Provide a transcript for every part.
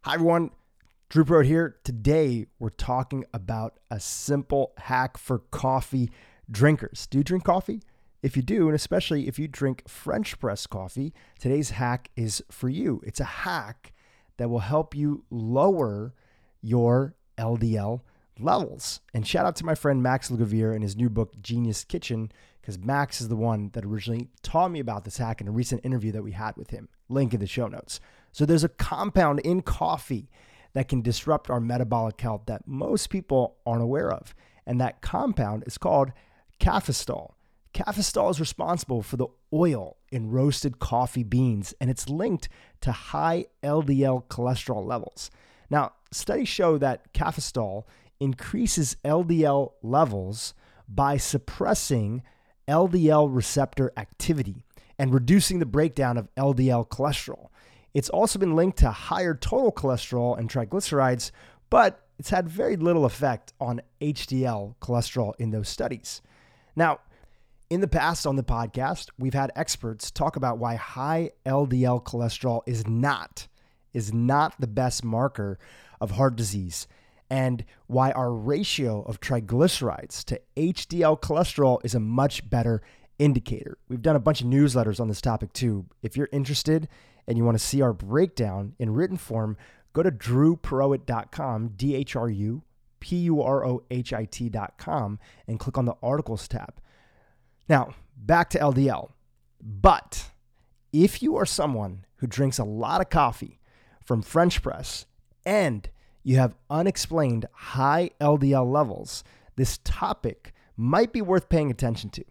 Hi everyone, Drew Prode here. Today we're talking about a simple hack for coffee drinkers. Do you drink coffee? If you do, and especially if you drink French press coffee, today's hack is for you. It's a hack that will help you lower your LDL levels. And shout out to my friend Max Lagavere and his new book, Genius Kitchen, because Max is the one that originally taught me about this hack in a recent interview that we had with him. Link in the show notes. So there's a compound in coffee that can disrupt our metabolic health that most people aren't aware of. And that compound is called cafestol. Cafestol is responsible for the oil in roasted coffee beans, and it's linked to high LDL cholesterol levels. Now, studies show that cafestol increases LDL levels by suppressing LDL receptor activity and reducing the breakdown of LDL cholesterol. It's also been linked to higher total cholesterol and triglycerides, but it's had very little effect on HDL cholesterol in those studies. Now, in the past on the podcast, we've had experts talk about why high LDL cholesterol is not the best marker of heart disease, and why our ratio of triglycerides to HDL cholesterol is a much better indicator. We've done a bunch of newsletters on this topic too. If you're interested and you want to see our breakdown in written form, go to drewpurohit.com, DRUPUROHIT.com, and click on the articles tab. Now, back to LDL. But if you are someone who drinks a lot of coffee from French press and you have unexplained high LDL levels, this topic might be worth paying attention to.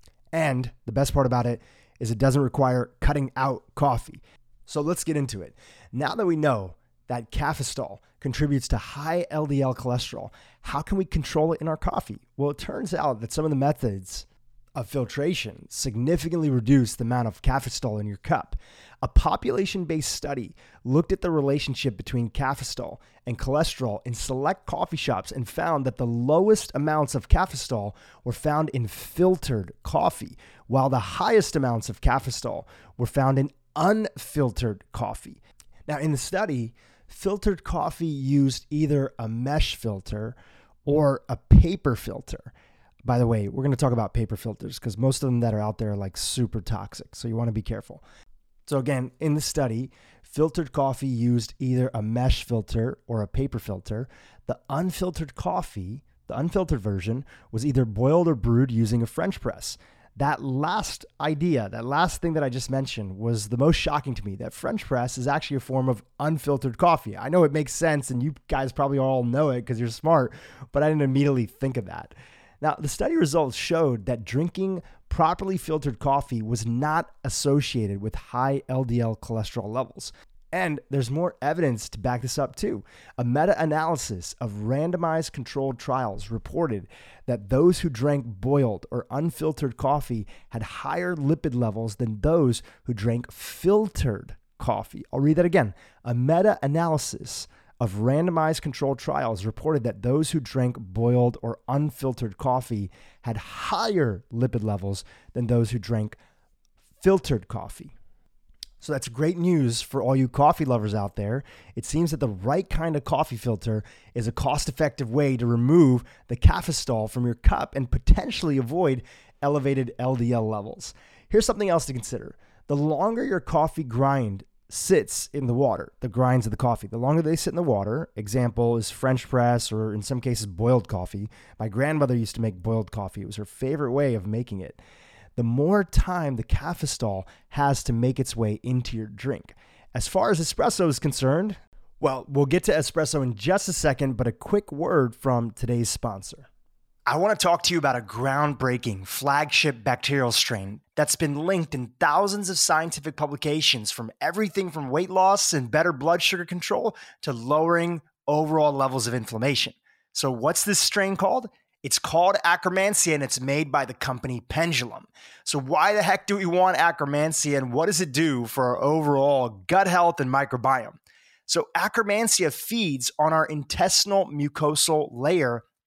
And the best part about it is it doesn't require cutting out coffee. So let's get into it. Now that we know that cafestol contributes to high LDL cholesterol, how can we control it in our coffee? Well, it turns out that some of the methods of filtration significantly reduce the amount of cafestol in your cup. A population-based study looked at the relationship between cafestol and cholesterol in select coffee shops and found that the lowest amounts of cafestol were found in filtered coffee, while the highest amounts of cafestol were found in unfiltered coffee. Now, in the study, filtered coffee used either a mesh filter or a paper filter. By the way, we're going to talk about paper filters because most of them that are out there are like super toxic. So you want to be careful. So again, in the study, filtered coffee used either a mesh filter or a paper filter. The unfiltered coffee, the unfiltered version, was either boiled or brewed using a French press. That last idea, that last thing that I just mentioned was the most shocking to me, that French press is actually a form of unfiltered coffee. I know it makes sense and you guys probably all know it because you're smart, but I didn't immediately think of that. Now, the study results showed that drinking properly filtered coffee was not associated with high LDL cholesterol levels. And there's more evidence to back this up too. A meta-analysis of randomized controlled trials reported that those who drank boiled or unfiltered coffee had higher lipid levels than those who drank filtered coffee. I'll read that again. A meta-analysis of randomized controlled trials reported that those who drank boiled or unfiltered coffee had higher lipid levels than those who drank filtered coffee. So that's great news for all you coffee lovers out there. It seems that the right kind of coffee filter is a cost-effective way to remove the cafestol from your cup and potentially avoid elevated LDL levels. Here's something else to consider. The longer your coffee grind sits in the water, the grinds of the coffee, the longer they sit in the water, example is French press or in some cases boiled coffee. My grandmother used to make boiled coffee. It was her favorite way of making it. The more time the cafestol has to make its way into your drink. As far as espresso is concerned, well, we'll get to espresso in just a second, but a quick word from today's sponsor. I want to talk to you about a groundbreaking flagship bacterial strain that's been linked in thousands of scientific publications, from everything from weight loss and better blood sugar control to lowering overall levels of inflammation. So what's this strain called? It's called Akkermansia, and it's made by the company Pendulum. So why the heck do we want Akkermansia, and what does it do for our overall gut health and microbiome? So Akkermansia feeds on our intestinal mucosal layer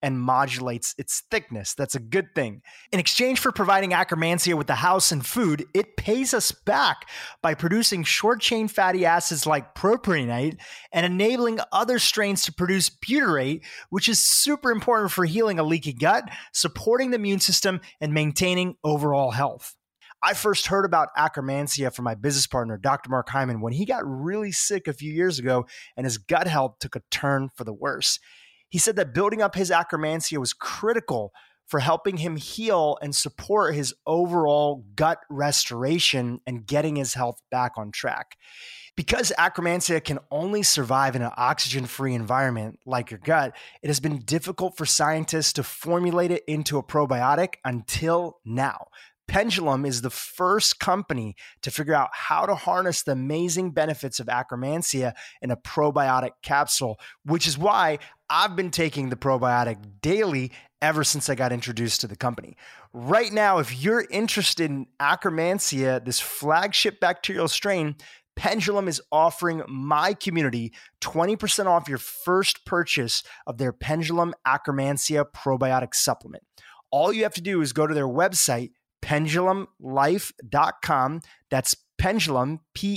and modulates its thickness. That's a good thing. In exchange for providing Akkermansia with the house and food, it pays us back by producing short-chain fatty acids like propionate and enabling other strains to produce butyrate, which is super important for healing a leaky gut, supporting the immune system, and maintaining overall health. I first heard about Akkermansia from my business partner, Dr. Mark Hyman, when he got really sick a few years ago and his gut health took a turn for the worse. He said that building up his Akkermansia was critical for helping him heal and support his overall gut restoration and getting his health back on track. Because Akkermansia can only survive in an oxygen-free environment like your gut, it has been difficult for scientists to formulate it into a probiotic until now. Pendulum is the first company to figure out how to harness the amazing benefits of Akkermansia in a probiotic capsule, which is why I've been taking the probiotic daily ever since I got introduced to the company. Right now, if you're interested in Akkermansia, this flagship bacterial strain, Pendulum is offering my community 20% off your first purchase of their Pendulum Akkermansia probiotic supplement. All you have to do is go to their website, pendulumlife.com. That's Pendulum,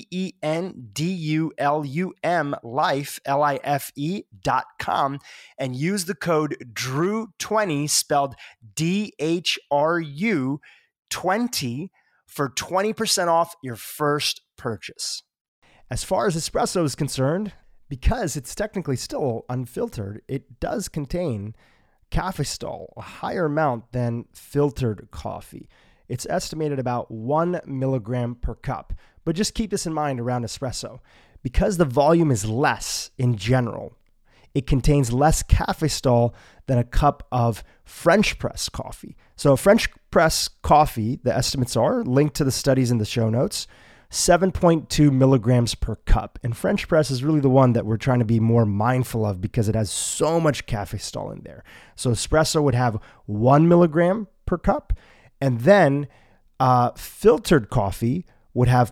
Pendulum, life, life.com, and use the code DREW20, spelled DHRU20, for 20% off your first purchase. As far as espresso is concerned, because it's technically still unfiltered, it does contain cafestol, a higher amount than filtered coffee. It's estimated about 1 milligram per cup. But just keep this in mind around espresso. Because the volume is less in general, it contains less cafestol than a cup of French press coffee. So French press coffee, the estimates are linked to the studies in the show notes, 7.2 milligrams per cup. And French press is really the one that we're trying to be more mindful of because it has so much cafestol in there. So espresso would have 1 milligram per cup. And then filtered coffee would have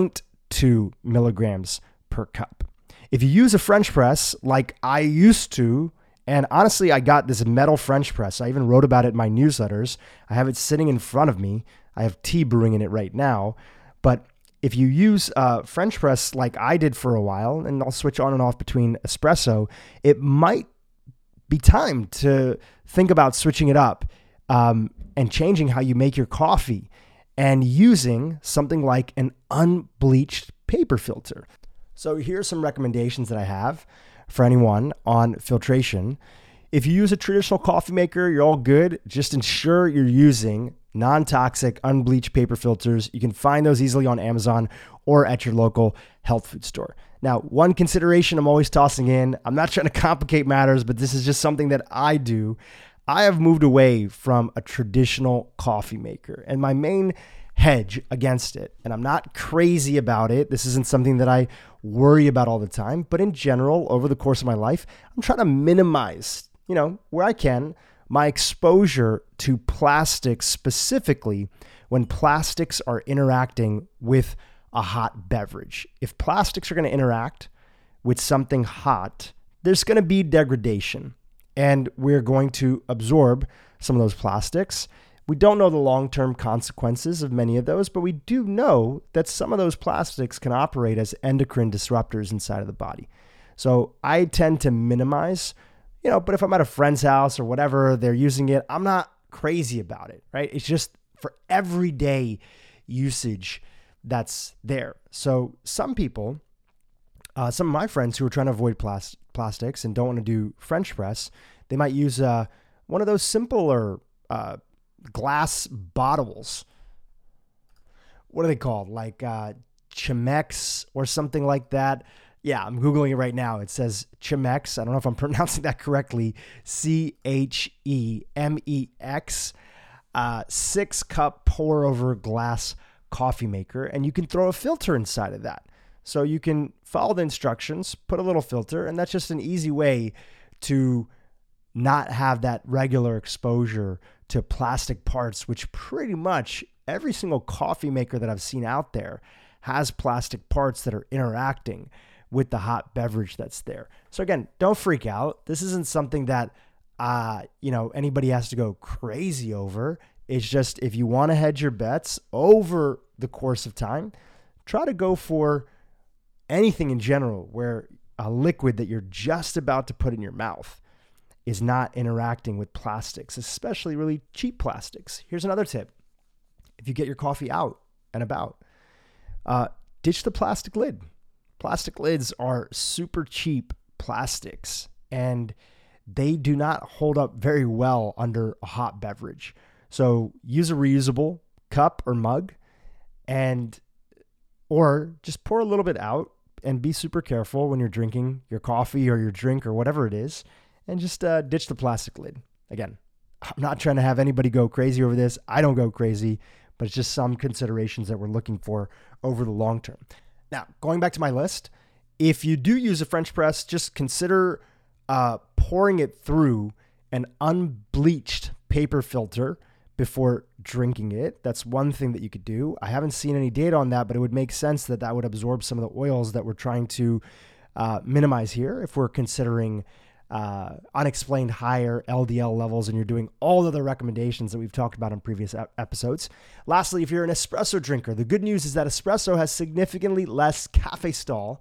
0.2 milligrams per cup. If you use a French press like I used to, and honestly, I got this metal French press. I even wrote about it in my newsletters. I have it sitting in front of me. I have tea brewing in it right now. But if you use a French press like I did for a while, and I'll switch on and off between espresso, it might be time to think about switching it up and changing how you make your coffee and using something like an unbleached paper filter. So here's some recommendations that I have for anyone on filtration. If you use a traditional coffee maker, you're all good. Just ensure you're using non-toxic, unbleached paper filters. You can find those easily on Amazon or at your local health food store. Now, one consideration I'm always tossing in, I'm not trying to complicate matters, but this is just something that I do. I have moved away from a traditional coffee maker, and my main hedge against it, and I'm not crazy about it, this isn't something that I worry about all the time, but in general, over the course of my life, I'm trying to minimize, where I can, my exposure to plastics, specifically when plastics are interacting with a hot beverage. If plastics are going to interact with something hot, there's going to be degradation. And we're going to absorb some of those plastics. We don't know the long-term consequences of many of those, but we do know that some of those plastics can operate as endocrine disruptors inside of the body. So I tend to minimize, but if I'm at a friend's house or whatever, they're using it, I'm not crazy about it, right? It's just for everyday usage that's there. So some people, some of my friends who are trying to avoid plastics and don't want to do French press, they might use one of those simpler glass bottles. What are they called? Like Chemex or something like that. Yeah, I'm Googling it right now. It says Chemex. I don't know if I'm pronouncing that correctly. Chemex. 6-cup pour-over glass coffee maker. And you can throw a filter inside of that. So you can follow the instructions, put a little filter, and that's just an easy way to not have that regular exposure to plastic parts, which pretty much every single coffee maker that I've seen out there has plastic parts that are interacting with the hot beverage that's there. So again, don't freak out. This isn't something that anybody has to go crazy over. It's just, if you want to hedge your bets over the course of time, try to go for anything in general where a liquid that you're just about to put in your mouth is not interacting with plastics, especially really cheap plastics. Here's another tip. If you get your coffee out and about, ditch the plastic lid. Plastic lids are super cheap plastics, and they do not hold up very well under a hot beverage. So use a reusable cup or mug, or just pour a little bit out, and be super careful when you're drinking your coffee or your drink or whatever it is, and just ditch the plastic lid. Again, I'm not trying to have anybody go crazy over this. I don't go crazy, but it's just some considerations that we're looking for over the long term. Now, going back to my list, if you do use a French press, just consider pouring it through an unbleached paper filter before drinking it. That's one thing that you could do. I haven't seen any data on that, but it would make sense that that would absorb some of the oils that we're trying to minimize here if we're considering unexplained higher LDL levels and you're doing all of the recommendations that we've talked about in previous episodes. Lastly, if you're an espresso drinker, the good news is that espresso has significantly less calf stall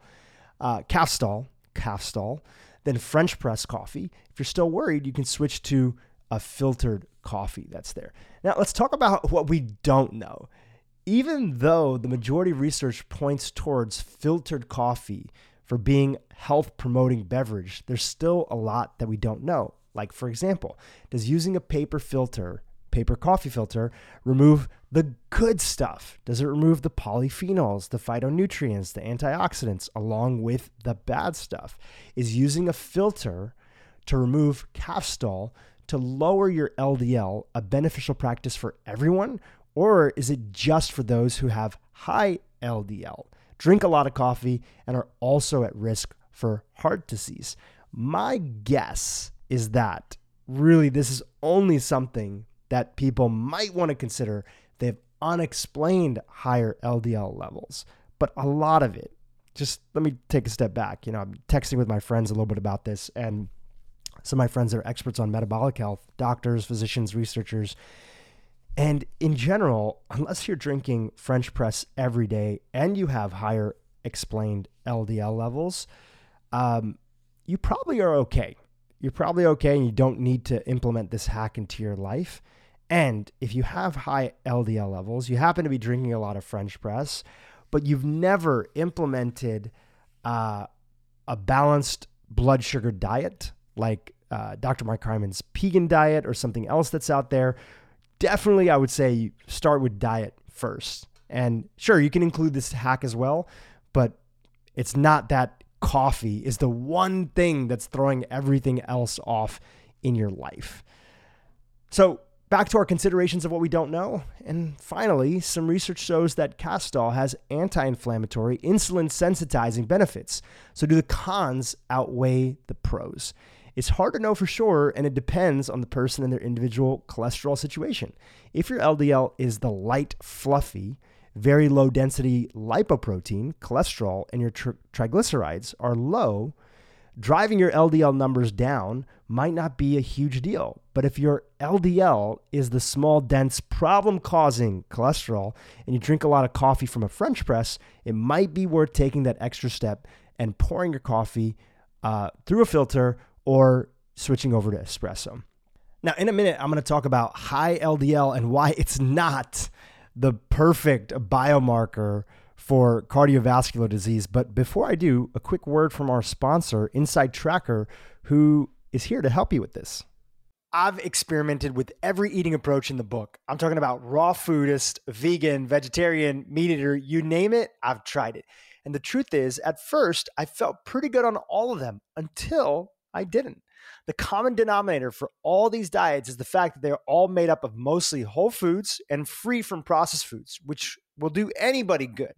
than French press coffee. If you're still worried, you can switch to a filtered coffee that's there. Now, let's talk about what we don't know. Even though the majority of research points towards filtered coffee for being health promoting beverage, there's still a lot that we don't know. Like, for example, does using a paper coffee filter, remove the good stuff? Does it remove the polyphenols, the phytonutrients, the antioxidants, along with the bad stuff? Is using a filter to remove calf stall to lower your LDL a beneficial practice for everyone? Or is it just for those who have high LDL, drink a lot of coffee, and are also at risk for heart disease? My guess is that really this is only something that people might want to consider. They have unexplained higher LDL levels, but a lot of it, just let me take a step back. I'm texting with my friends a little bit about this, and some of my friends are experts on metabolic health, doctors, physicians, researchers. And in general, unless you're drinking French press every day and you have higher explained LDL levels, you probably are okay. You're probably okay, and you don't need to implement this hack into your life. And if you have high LDL levels, you happen to be drinking a lot of French press, but you've never implemented a balanced blood sugar diet like Dr. Mark Hyman's Pegan diet or something else that's out there, definitely I would say you start with diet first. And sure, you can include this hack as well, but it's not that coffee is the one thing that's throwing everything else off in your life. So back to our considerations of what we don't know. And finally, some research shows that Castol has anti-inflammatory, insulin sensitizing benefits. So do the cons outweigh the pros? It's hard to know for sure, and it depends on the person and their individual cholesterol situation. If your LDL is the light, fluffy, very low density lipoprotein, cholesterol, and your triglycerides are low, driving your LDL numbers down might not be a huge deal. But if your LDL is the small, dense, problem-causing cholesterol, and you drink a lot of coffee from a French press, it might be worth taking that extra step and pouring your coffee through a filter or switching over to espresso. Now, in a minute, I'm going to talk about high LDL and why it's not the perfect biomarker for cardiovascular disease. But before I do, a quick word from our sponsor, Inside Tracker, who is here to help you with this. I've experimented with every eating approach in the book. I'm talking about raw foodist, vegan, vegetarian, meat eater, you name it, I've tried it. And the truth is, at first, I felt pretty good on all of them until I didn't. The common denominator for all these diets is the fact that they're all made up of mostly whole foods and free from processed foods, which will do anybody good.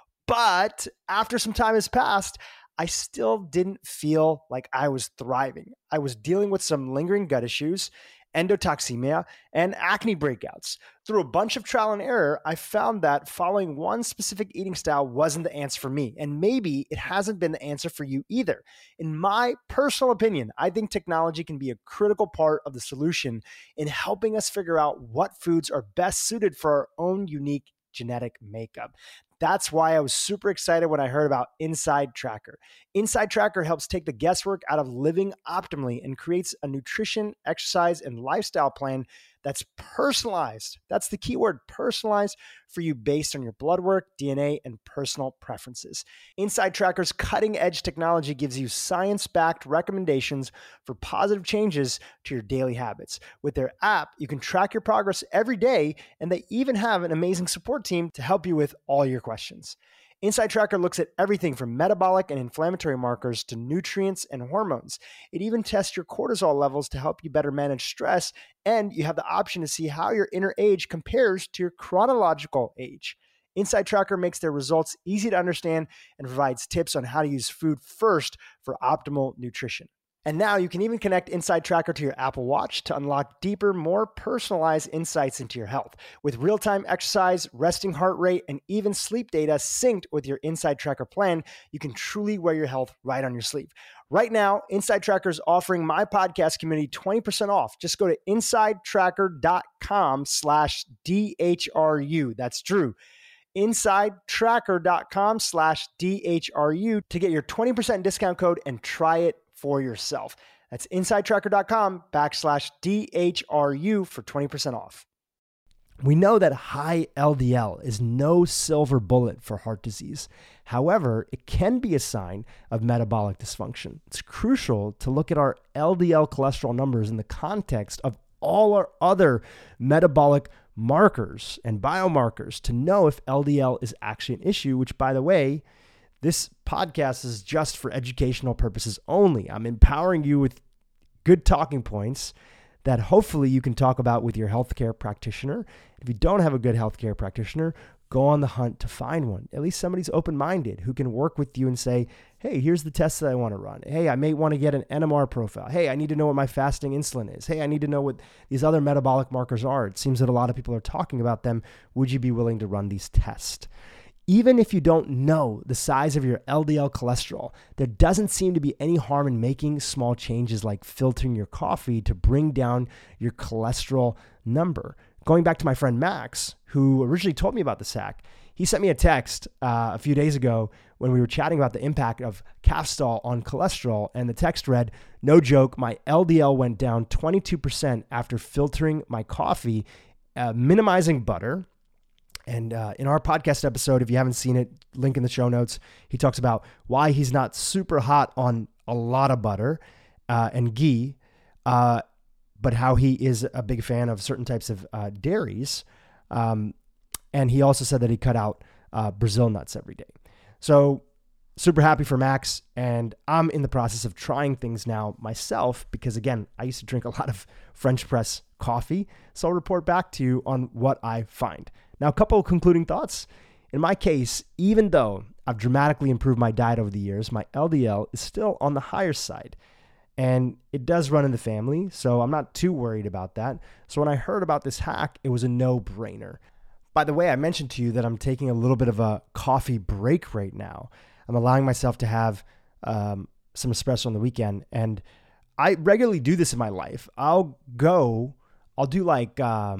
But after some time has passed, I still didn't feel like I was thriving. I was dealing with some lingering gut issues, endotoxemia, and acne breakouts. Through a bunch of trial and error, I found that following one specific eating style wasn't the answer for me, and maybe it hasn't been the answer for you either. In my personal opinion, I think technology can be a critical part of the solution in helping us figure out what foods are best suited for our own unique genetic makeup. That's why I was super excited when I heard about Inside Tracker. Inside Tracker helps take the guesswork out of living optimally and creates a nutrition, exercise, and lifestyle plan that's personalized. That's the key word, personalized for you based on your blood work, DNA, and personal preferences. Inside Tracker's cutting-edge technology gives you science-backed recommendations for positive changes to your daily habits. With their app, you can track your progress every day, and they even have an amazing support team to help you with all your questions. Inside Tracker looks at everything from metabolic and inflammatory markers to nutrients and hormones. It even tests your cortisol levels to help you better manage stress, and you have the option to see how your inner age compares to your chronological age. Inside Tracker makes their results easy to understand and provides tips on how to use food first for optimal nutrition. And now you can even connect Inside Tracker to your Apple Watch to unlock deeper, more personalized insights into your health. With real-time exercise, resting heart rate, and even sleep data synced with your Inside Tracker plan, you can truly wear your health right on your sleeve. Right now, Inside Tracker is offering my podcast community 20% off. Just go to insidetracker.com/DHRU. That's Drew. insidetracker.com/DHRU to get your 20% discount code and try it for yourself. That's insidetracker.com/DHRU for 20% off. We know that high LDL is no silver bullet for heart disease. However, it can be a sign of metabolic dysfunction. It's crucial to look at our LDL cholesterol numbers in the context of all our other metabolic markers and biomarkers to know if LDL is actually an issue, which, by the way, this podcast is just for educational purposes only. I'm empowering you with good talking points that hopefully you can talk about with your healthcare practitioner. If you don't have a good healthcare practitioner, go on the hunt to find one. At least somebody's open-minded who can work with you and say, hey, here's the test that I want to run. Hey, I may want to get an NMR profile. Hey, I need to know what my fasting insulin is. Hey, I need to know what these other metabolic markers are. It seems that a lot of people are talking about them. Would you be willing to run these tests? Even if you don't know the size of your LDL cholesterol, there doesn't seem to be any harm in making small changes like filtering your coffee to bring down your cholesterol number. Going back to my friend Max, who originally told me about this hack, he sent me a text a few days ago when we were chatting about the impact of calf stall on cholesterol, and the text read, no joke, my LDL went down 22% after filtering my coffee, minimizing butter. And in our podcast episode, if you haven't seen it, link in the show notes, he talks about why he's not super hot on a lot of butter and ghee, but how he is a big fan of certain types of dairies. And he also said that he cut out Brazil nuts every day. So super happy for Max. And I'm in the process of trying things now myself because, again, I used to drink a lot of French press coffee. So I'll report back to you on what I find. Now, a couple of concluding thoughts. In my case, even though I've dramatically improved my diet over the years, my LDL is still on the higher side. And it does run in the family, so I'm not too worried about that. So when I heard about this hack, it was a no-brainer. By the way, I mentioned to you that I'm taking a little bit of a coffee break right now. I'm allowing myself to have some espresso on the weekend, and I regularly do this in my life. I'll do like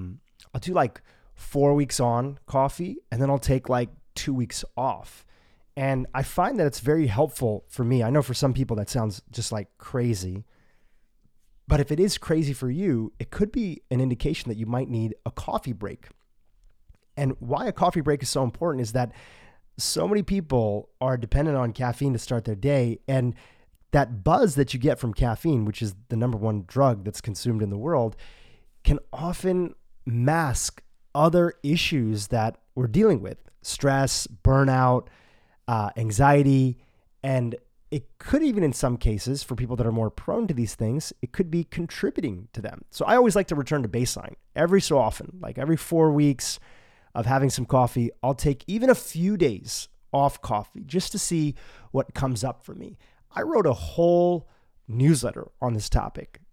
4 weeks on coffee, and then I'll take like 2 weeks off. And I find that it's very helpful for me. I know for some people that sounds just like crazy, but if it is crazy for you, it could be an indication that you might need a coffee break. And why a coffee break is so important is that so many people are dependent on caffeine to start their day, and that buzz that you get from caffeine, which is the number one drug that's consumed in the world, can often mask other issues that we're dealing with: stress, burnout, anxiety, and it could even, in some cases, for people that are more prone to these things, it could be contributing to them. So I always like to return to baseline every so often, like every 4 weeks of having some coffee. I'll take even a few days off coffee just to see what comes up for me. I wrote a whole newsletter on this topic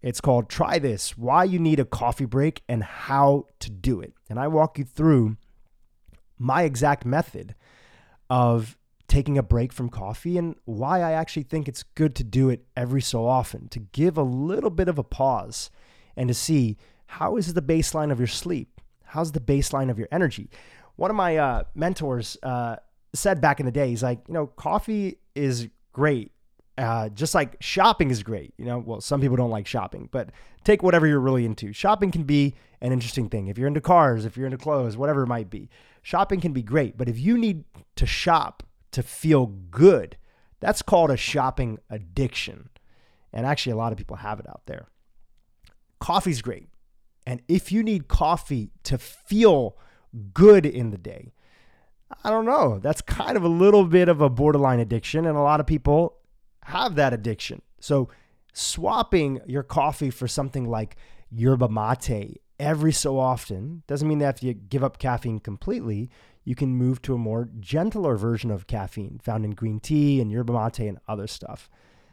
It's called Try This, Why You Need a Coffee Break and How to Do It. And I walk you through my exact method of taking a break from coffee and why I actually think it's good to do it every so often, to give a little bit of a pause and to see how is the baseline of your sleep? How's the baseline of your energy? One of my mentors said back in the day, he's like, coffee is great. Just like shopping is great. Well, some people don't like shopping, but take whatever you're really into. Shopping can be an interesting thing. If you're into cars, if you're into clothes, whatever it might be, shopping can be great. But if you need to shop to feel good, that's called a shopping addiction. And actually, a lot of people have it out there. Coffee's great. And if you need coffee to feel good in the day, I don't know. That's kind of a little bit of a borderline addiction. And a lot of people have that addiction. So swapping your coffee for something like yerba mate every so often doesn't mean that if you give up caffeine completely, you can move to a more gentler version of caffeine found in green tea and yerba mate and other stuff.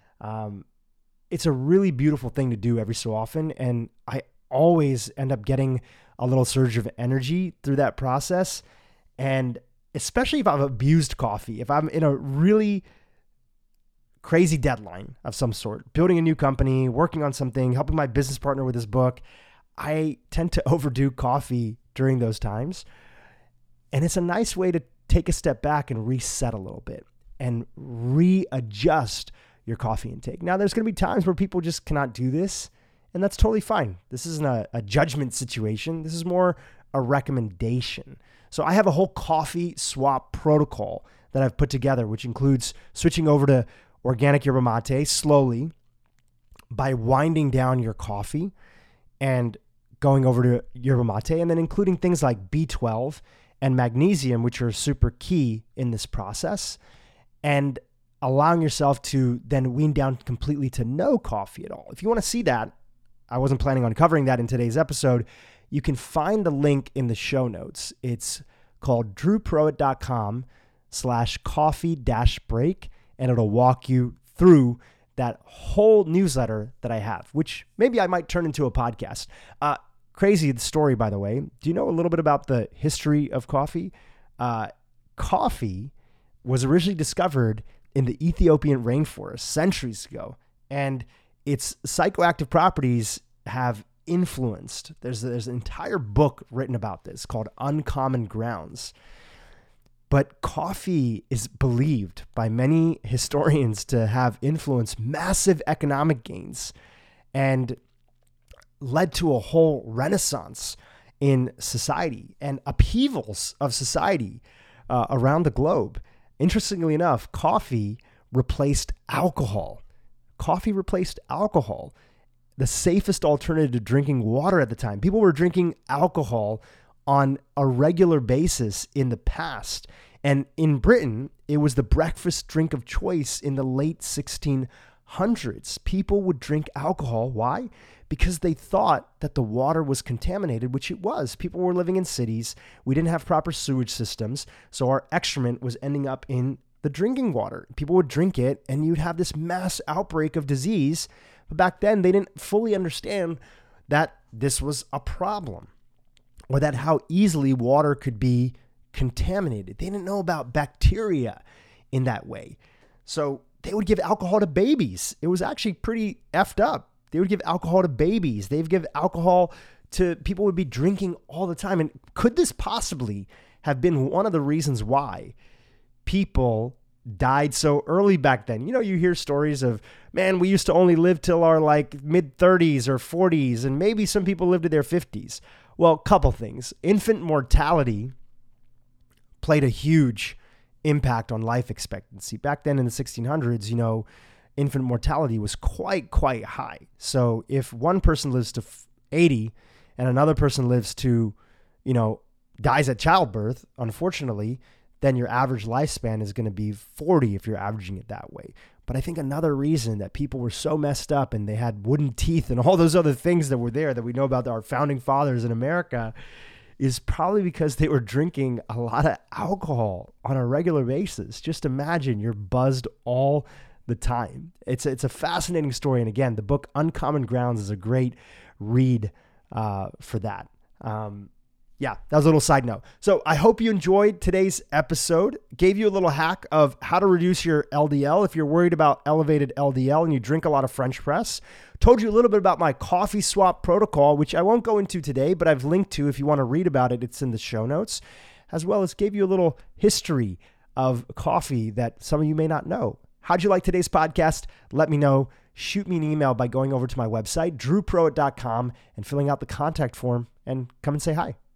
It's a really beautiful thing to do every so often. And I always end up getting a little surge of energy through that process. And especially if I've abused coffee, if I'm in a really crazy deadline of some sort, building a new company, working on something, helping my business partner with his book, I tend to overdo coffee during those times. And it's a nice way to take a step back and reset a little bit and readjust your coffee intake. Now, there's going to be times where people just cannot do this, and that's totally fine. This isn't a judgment situation. This is more a recommendation. So I have a whole coffee swap protocol that I've put together, which includes switching over to organic yerba mate slowly by winding down your coffee and going over to yerba mate, and then including things like B12 and magnesium, which are super key in this process, and allowing yourself to then wean down completely to no coffee at all. If you want to see that, I wasn't planning on covering that in today's episode. You can find the link in the show notes. It's called drewprowitt.com/coffee-break, and it'll walk you through that whole newsletter that I have, which maybe I might turn into a podcast. Crazy story, by the way. Do you know a little bit about the history of coffee? Coffee was originally discovered in the Ethiopian rainforest centuries ago, and its psychoactive properties have influenced. There's an entire book written about this called Uncommon Grounds. But coffee is believed by many historians to have influenced massive economic gains and led to a whole renaissance in society and upheavals of society around the globe. Interestingly enough, coffee replaced alcohol. Coffee replaced alcohol, the safest alternative to drinking water at the time. People were drinking alcohol on a regular basis in the past. And in Britain, it was the breakfast drink of choice in the late 1600s. People would drink alcohol. Why? Because they thought that the water was contaminated, which it was. People were living in cities. We didn't have proper sewage systems. So our excrement was ending up in the drinking water. People would drink it and you'd have this mass outbreak of disease. But back then, they didn't fully understand that this was a problem or that how easily water could be contaminated. They didn't know about bacteria in that way. So they would give alcohol to babies. It was actually pretty effed up. They would give alcohol to babies. They'd give alcohol to people who would be drinking all the time. And could this possibly have been one of the reasons why people died so early back then? You hear stories of, man, we used to only live till our mid 30s or 40s, and maybe some people lived to their 50s. Well, a couple things. Infant mortality played a huge impact on life expectancy. Back then in the 1600s, infant mortality was quite high. So if one person lives to 80 and another person lives to, dies at childbirth, unfortunately, then your average lifespan is going to be 40 if you're averaging it that way. But I think another reason that people were so messed up and they had wooden teeth and all those other things that were there that we know about our founding fathers in America is probably because they were drinking a lot of alcohol on a regular basis. Just imagine you're buzzed all the time. It's a fascinating story. And again, the book Uncommon Grounds is a great read for that. Yeah, that was a little side note. So I hope you enjoyed today's episode. Gave you a little hack of how to reduce your LDL if you're worried about elevated LDL and you drink a lot of French press. Told you a little bit about my coffee swap protocol, which I won't go into today, but I've linked to if you want to read about it. It's in the show notes, as well as gave you a little history of coffee that some of you may not know. How'd you like today's podcast? Let me know. Shoot me an email by going over to my website, drewprowett.com, and filling out the contact form, and come and say hi.